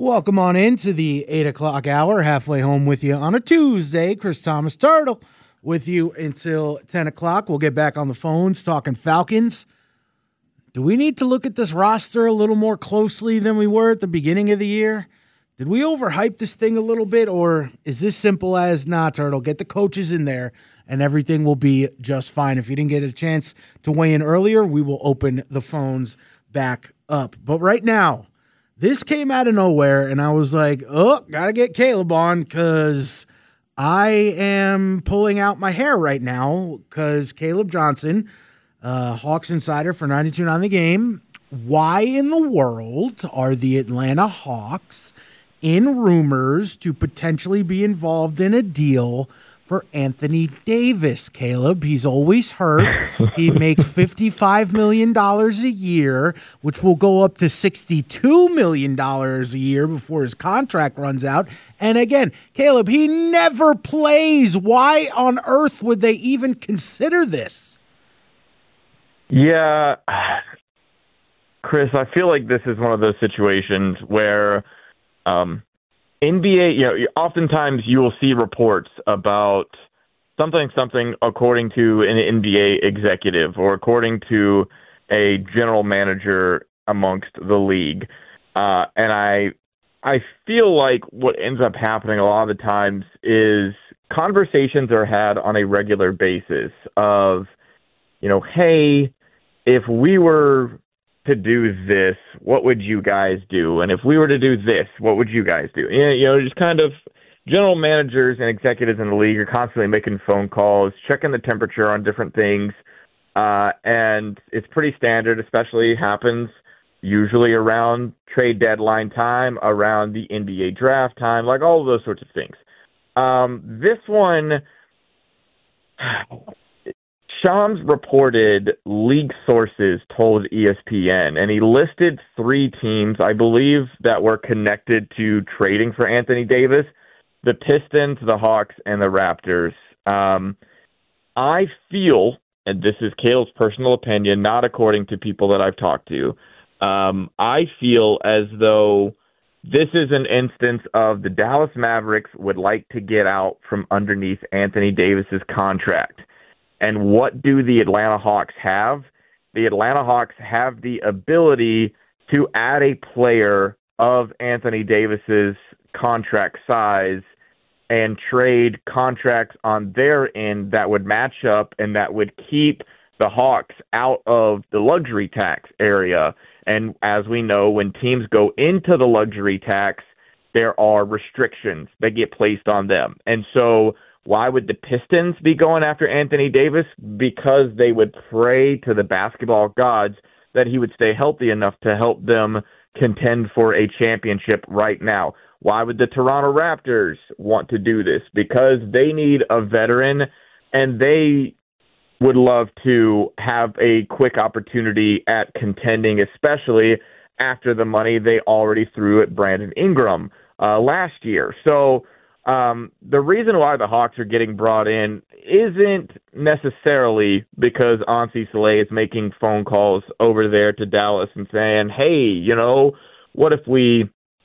Welcome on into the 8 o'clock hour, halfway home with you on a Tuesday. Chris Thomas Turtle with you until 10 o'clock. We'll get back on the phones talking Falcons. Do we need to look at this roster a little more closely than we were at the beginning of the year? Did we overhype this thing a little bit, or is this simple as, nah, Turtle, get the coaches in there and everything will be just fine? If you didn't get a chance to weigh in earlier, we will open the phones back up. But right now, this came out of nowhere, and I was like, oh, got to get Caleb on because I am pulling out my hair right now because Caleb Johnson, Hawks insider for 92.9 The Game, why in the world are the Atlanta Hawks in rumors to potentially be involved in a deal for Anthony Davis, Caleb? He's always hurt. He makes $55 million a year, which will go up to $62 million a year before his contract runs out. And again, Caleb, he never plays. Why on earth would they even consider this? Yeah, Chris, I feel like this is one of those situations where NBA, oftentimes you will see reports about something according to an NBA executive or according to a general manager amongst the league. And I feel like what ends up happening a lot of the times is conversations are had on a regular basis of, hey, if we were to do this, what would you guys do? And if we were to do this, what would you guys do? Just kind of general managers and executives in the league are constantly making phone calls, checking the temperature on different things. And it's pretty standard, especially happens usually around trade deadline time, around the NBA draft time, like all of those sorts of things. This one, Shams reported league sources told ESPN, and he listed 3 teams, I believe, that were connected to trading for Anthony Davis: the Pistons, the Hawks, and the Raptors. I feel, and this is Caleb's personal opinion, not according to people that I've talked to, I feel as though this is an instance of the Dallas Mavericks would like to get out from underneath Anthony Davis's contract. And what do the Atlanta Hawks have? The Atlanta Hawks have the ability to add a player of Anthony Davis's contract size and trade contracts on their end that would match up and that would keep the Hawks out of the luxury tax area. And as we know, when teams go into the luxury tax, there are restrictions that get placed on them. And so why would the Pistons be going after Anthony Davis? Because they would pray to the basketball gods that he would stay healthy enough to help them contend for a championship right now. Why would the Toronto Raptors want to do this? Because they need a veteran, and they would love to have a quick opportunity at contending, especially after the money they already threw at Brandon Ingram last year. So the reason why the Hawks are getting brought in isn't necessarily because Ansi Saleh is making phone calls over there to Dallas and saying, hey, what if we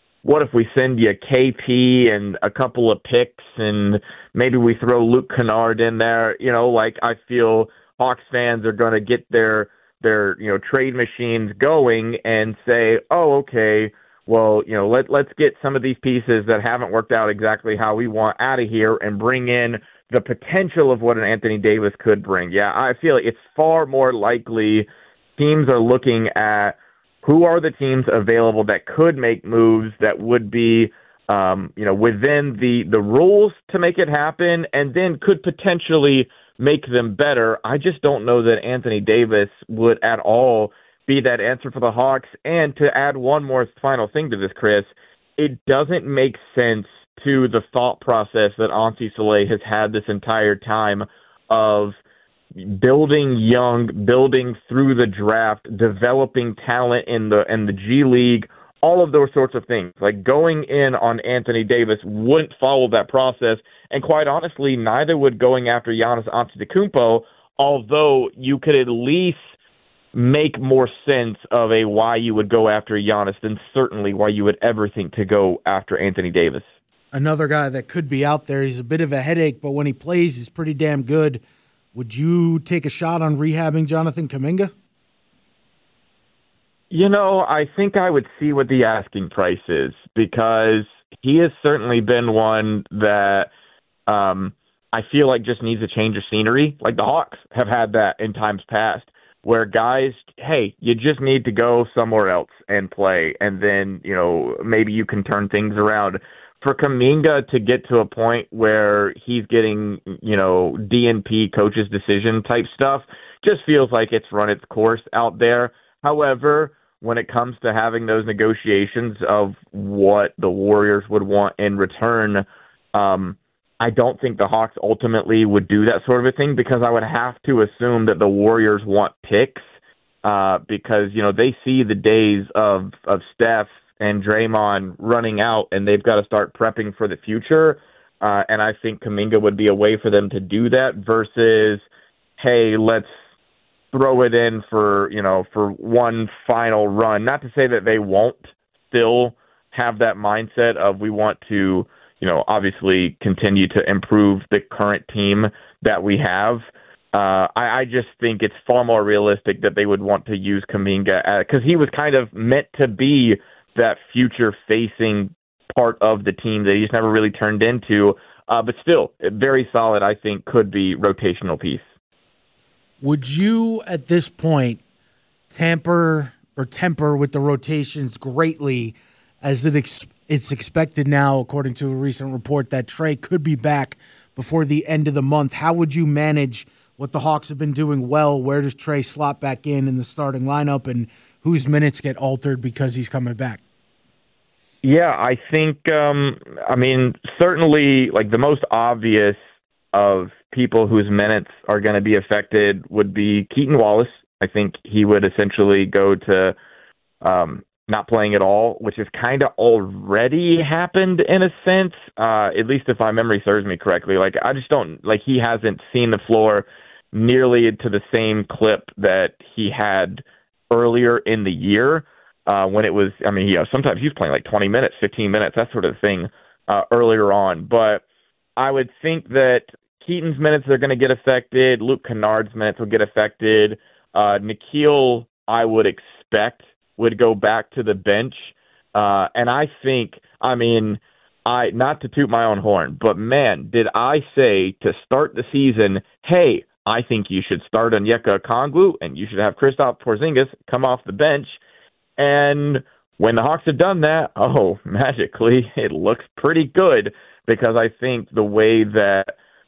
send you KP and a couple of picks and maybe we throw Luke Kennard in there? I feel Hawks fans are going to get their trade machines going and say, oh, okay, well, let's get some of these pieces that haven't worked out exactly how we want out of here and bring in the potential of what an Anthony Davis could bring. Yeah, I feel like it's far more likely teams are looking at who are the teams available that could make moves that would be, within the rules to make it happen and then could potentially make them better. I just don't know that Anthony Davis would at all be that answer for the Hawks. And to add one more final thing to this, Chris, it doesn't make sense to the thought process that Ansi Saleh has had this entire time of building young, building through the draft, developing talent in the G League, all of those sorts of things. Like going in on Anthony Davis wouldn't follow that process. And quite honestly, neither would going after Giannis Antetokounmpo, although you could at least make more sense of a why you would go after Giannis than certainly why you would ever think to go after Anthony Davis. Another guy that could be out there. He's a bit of a headache, but when he plays, he's pretty damn good. Would you take a shot on rehabbing Jonathan Kuminga? I think I would see what the asking price is, because he has certainly been one that I feel like just needs a change of scenery. Like the Hawks have had that in times past, where guys, hey, you just need to go somewhere else and play, and then, maybe you can turn things around. For Kuminga to get to a point where he's getting, DNP coach's decision type stuff, just feels like it's run its course out there. However, when it comes to having those negotiations of what the Warriors would want in return, I don't think the Hawks ultimately would do that sort of a thing, because I would have to assume that the Warriors want picks, because, they see the days of Steph and Draymond running out, and they've got to start prepping for the future. And I think Kuminga would be a way for them to do that versus, hey, let's throw it in for one final run. Not to say that they won't still have that mindset of we want to, obviously continue to improve the current team that we have. I just think it's far more realistic that they would want to use Kuminga, because he was kind of meant to be that future-facing part of the team that he's never really turned into. But still, very solid, I think, could be rotational piece. Would you, at this point, temper with the rotations greatly, as it's expected now, according to a recent report, that Trae could be back before the end of the month? How would you manage what the Hawks have been doing well? Where does Trae slot back in the starting lineup, and whose minutes get altered because he's coming back? Yeah, I think, certainly, like, the most obvious of people whose minutes are going to be affected would be Keaton Wallace. I think he would essentially go to not playing at all, which has kind of already happened in a sense, at least if my memory serves me correctly. Like, I just don't, like, he hasn't seen the floor nearly to the same clip that he had earlier in the year. When it was, sometimes he was playing like 20 minutes, 15 minutes, that sort of thing earlier on. But I would think that Keaton's minutes are going to get affected. Luke Kennard's minutes will get affected. Nickeil, I would expect, would go back to the bench. And I think, not to toot my own horn, but man, did I say to start the season, hey, I think you should start Onyeka Okongwu and you should have Kristaps Porzingis come off the bench. And when the Hawks have done that, magically, it looks pretty good, because I think the way that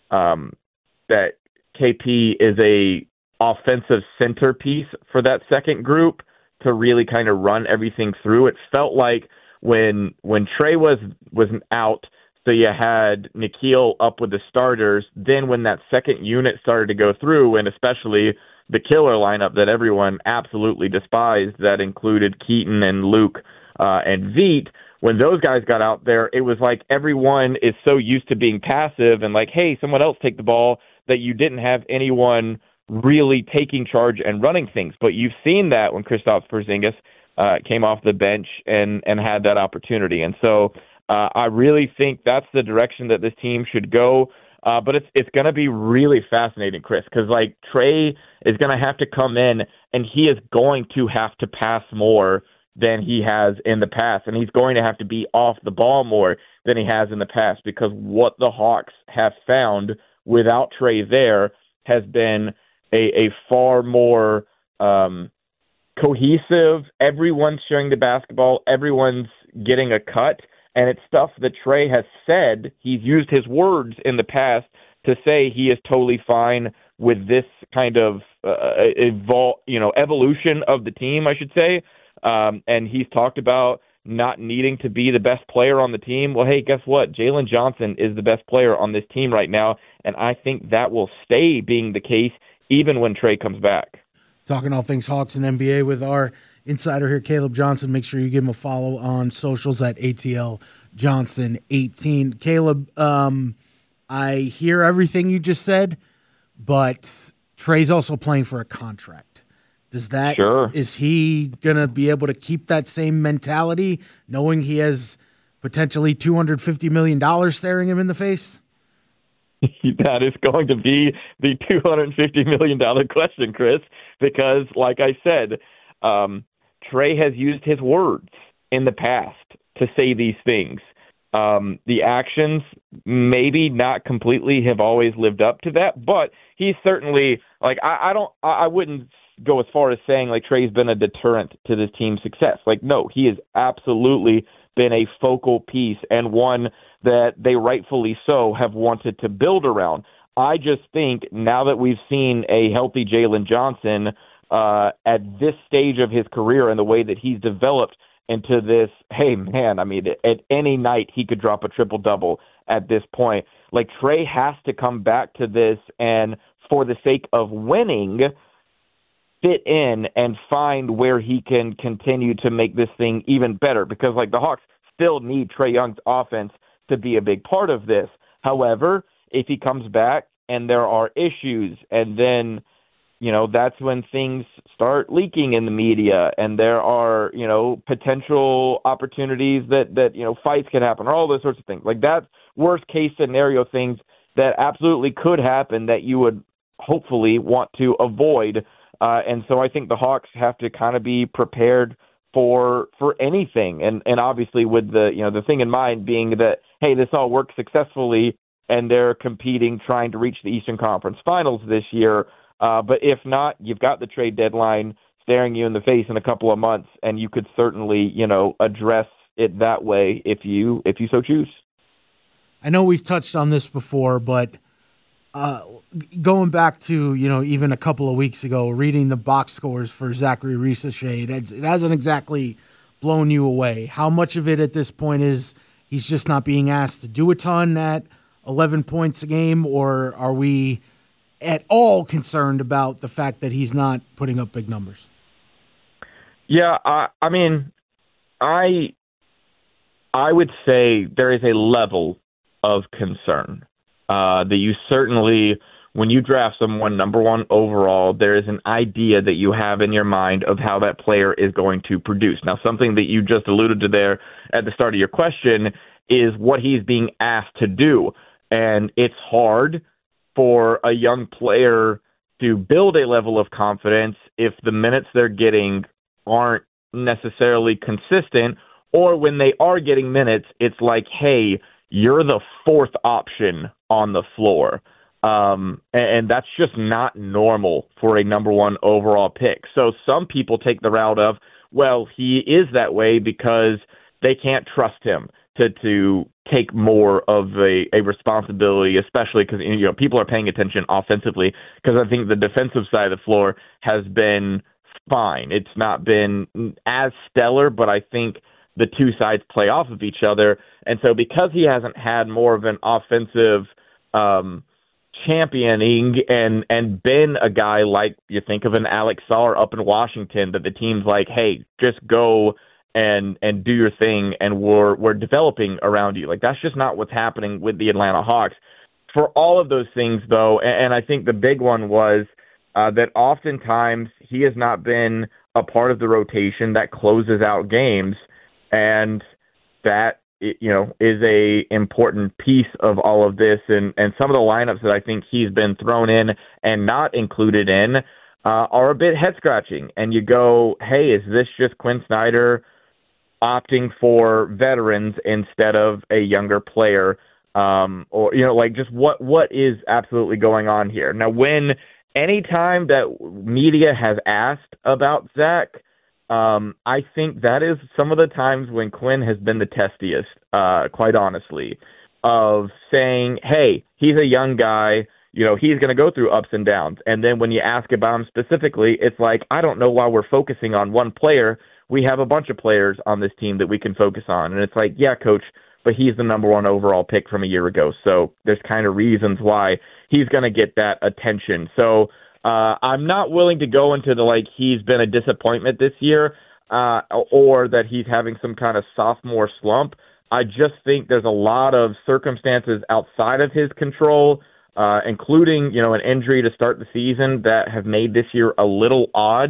that KP is a offensive centerpiece for that second group to really kind of run everything through. It felt like when Trae was out, so you had Nickeil up with the starters, then when that second unit started to go through, and especially the killer lineup that everyone absolutely despised, that included Keaton and Luke and Veit, when those guys got out there, it was like everyone is so used to being passive and like, hey, someone else take the ball, that you didn't have anyone really taking charge and running things. But you've seen that when Kristaps Porzingis came off the bench and had that opportunity. And so I really think that's the direction that this team should go. But it's going to be really fascinating, Chris, because like Trae is going to have to come in and he is going to have to pass more than he has in the past, and he's going to have to be off the ball more than he has in the past, because what the Hawks have found without Trae there has been a far more cohesive, everyone's sharing the basketball, everyone's getting a cut. And it's stuff that Trae has said. He's used his words in the past to say he is totally fine with this kind of evolution of the team, I should say. And he's talked about not needing to be the best player on the team. Well, hey, guess what? Jalen Johnson is the best player on this team right now, and I think that will stay being the case even when Trae comes back. Talking all things Hawks and NBA with our insider here, Caleb Johnson. Make sure you give him a follow on socials at ATL Johnson 18. Caleb, I hear everything you just said, but Trae's also playing for a contract. Sure. Is he going to be able to keep that same mentality knowing he has potentially $250 million staring him in the face? That is going to be the $250 million question, Chris, because like I said, Trey has used his words in the past to say these things. The actions maybe not completely have always lived up to that, but he's certainly like, I wouldn't go as far as saying like Trey's been a deterrent to this team's success. Like, no, he has absolutely been a focal piece and one that they rightfully so have wanted to build around. I just think now that we've seen a healthy Jalen Johnson at this stage of his career and the way that he's developed into this, hey, man, I mean, at any night he could drop a triple-double at this point. Like, Trey has to come back to this and, for the sake of winning, fit in and find where he can continue to make this thing even better, because, like, the Hawks still need Trey Young's offense to be a big part of this. However, if he comes back and there are issues, and then, you know, that's when things start leaking in the media and there are, you know, potential opportunities that you know, fights can happen or all those sorts of things. Like, that's worst case scenario things that absolutely could happen that you would hopefully want to avoid. And so I think the Hawks have to kind of be prepared for anything. And obviously with the, you know, the thing in mind being that, hey, this all worked successfully and they're competing, trying to reach the Eastern Conference Finals this year. But if not, you've got the trade deadline staring you in the face in a couple of months, and you could certainly, you know, address it that way if you so choose. I know we've touched on this before, but going back to, you know, even a couple of weeks ago, reading the box scores for Zachary Risacher, it hasn't exactly blown you away. How much of it at this point is he's just not being asked to do a ton at 11 points a game, or are we at all concerned about the fact that he's not putting up big numbers? Yeah, I mean, I would say there is a level of concern that you certainly, when you draft someone number one overall, there is an idea that you have in your mind of how that player is going to produce. Now, something that you just alluded to there at the start of your question is what he's being asked to do. And it's hard for a young player to build a level of confidence if the minutes they're getting aren't necessarily consistent, or when they are getting minutes, it's like, hey, you're the fourth option on the floor. And that's just not normal for a number one overall pick. So some people take the route of, well, he is that way because they can't trust him to take more of a responsibility, especially because, you know, people are paying attention offensively, because I think the defensive side of the floor has been fine. It's not been as stellar, but I think the two sides play off of each other. And so because he hasn't had more of an offensive championing and been a guy like, you think of an Alex Sarr up in Washington, that the team's like, hey, just go and do your thing, and we're developing around you. Like, that's just not what's happening with the Atlanta Hawks. For all of those things, though, and I think the big one was that oftentimes he has not been a part of the rotation that closes out games, and that, you know, is a important piece of all of this. And some of the lineups that I think he's been thrown in and not included in are a bit head-scratching. And you go, hey, is this just Quinn Snyder opting for veterans instead of a younger player? Or, you know, like, just what is absolutely going on here? Now, any time that media has asked about Zach, I think that is some of the times when Quinn has been the testiest, quite honestly, of saying, hey, he's a young guy, you know, he's going to go through ups and downs. And then when you ask about him specifically, it's like, I don't know why we're focusing on one player. We have a bunch of players on this team that we can focus on. And it's like, yeah, coach, but he's the number one overall pick from a year ago. So there's kind of reasons why he's going to get that attention. So I'm not willing to go into the, like, he's been a disappointment this year, or that he's having some kind of sophomore slump. I just think there's a lot of circumstances outside of his control, including, you know, an injury to start the season, that have made this year a little odd.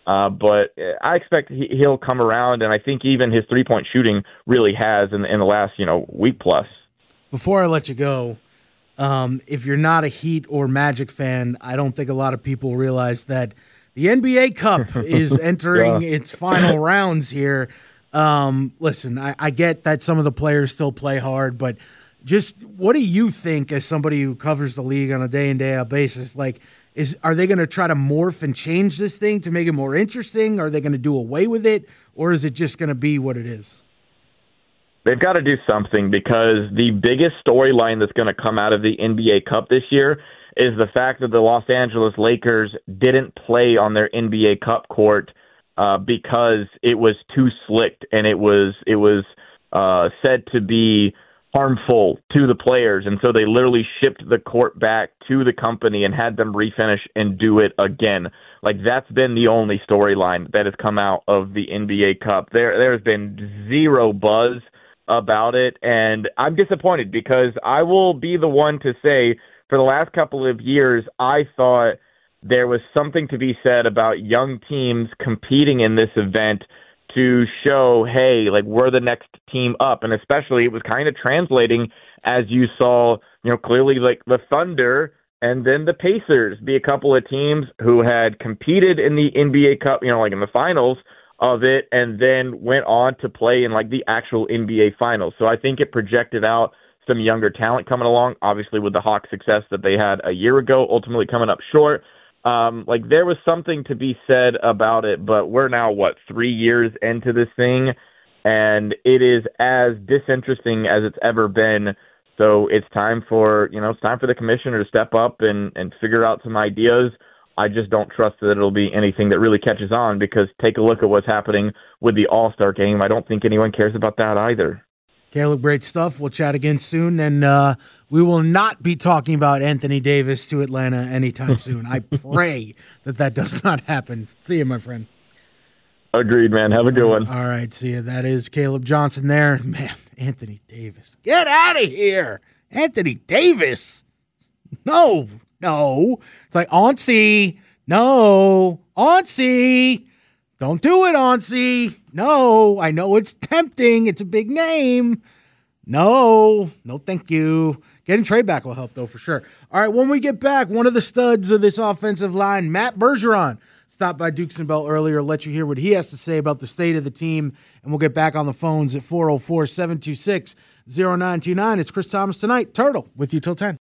But I expect he'll come around, and I think even his three-point shooting really has in the last week plus. Before I let you go, if you're not a Heat or Magic fan, I don't think a lot of people realize that the NBA Cup is entering its final rounds here. Listen, I get that some of the players still play hard, but just what do you think as somebody who covers the league on a day-in, day-out basis? Like, are they going to try to morph and change this thing to make it more interesting? Are they going to do away with it? Or is it just going to be what it is? They've got to do something, because the biggest storyline that's going to come out of the NBA Cup this year is the fact that the Los Angeles Lakers didn't play on their NBA Cup court because it was too slick, and it was said to be harmful to the players, and so they literally shipped the court back to the company and had them refinish and do it again. Like, that's been the only storyline that has come out of the NBA Cup. There's been zero buzz about it, and I'm disappointed, because I will be the one to say for the last couple of years I thought there was something to be said about young teams competing in this event to show, hey, like, we're the next team up. And especially it was kind of translating, as you saw, clearly, like the Thunder and then the Pacers be a couple of teams who had competed in the NBA Cup, like in the finals of it, and then went on to play in like the actual NBA finals. So I think it projected out some younger talent coming along, obviously with the Hawks' success that they had a year ago, ultimately coming up short. Like, there was something to be said about it, but we're now, 3 years into this thing, and it is as disinteresting as it's ever been. So it's time for the commissioner to step up and figure out some ideas. I just don't trust that it'll be anything that really catches on, because take a look at what's happening with the All-Star game. I don't think anyone cares about that either. Caleb, great stuff. We'll chat again soon, and we will not be talking about Anthony Davis to Atlanta anytime soon. I pray that does not happen. See you, my friend. Agreed, man. Have a good one. All right, see you. That is Caleb Johnson there. Man, Anthony Davis. Get out of here. Anthony Davis. No. It's like, Auncey. No. Auncey. Don't do it, Auncey. No, I know it's tempting. It's a big name. No, thank you. Getting trade back will help, though, for sure. All right, when we get back, one of the studs of this offensive line, Matt Bergeron, stopped by Dukes and Bell earlier. Let you hear what he has to say about the state of the team, and we'll get back on the phones at 404-726-0929. It's Chris Thomas tonight. Turtle with you till 10.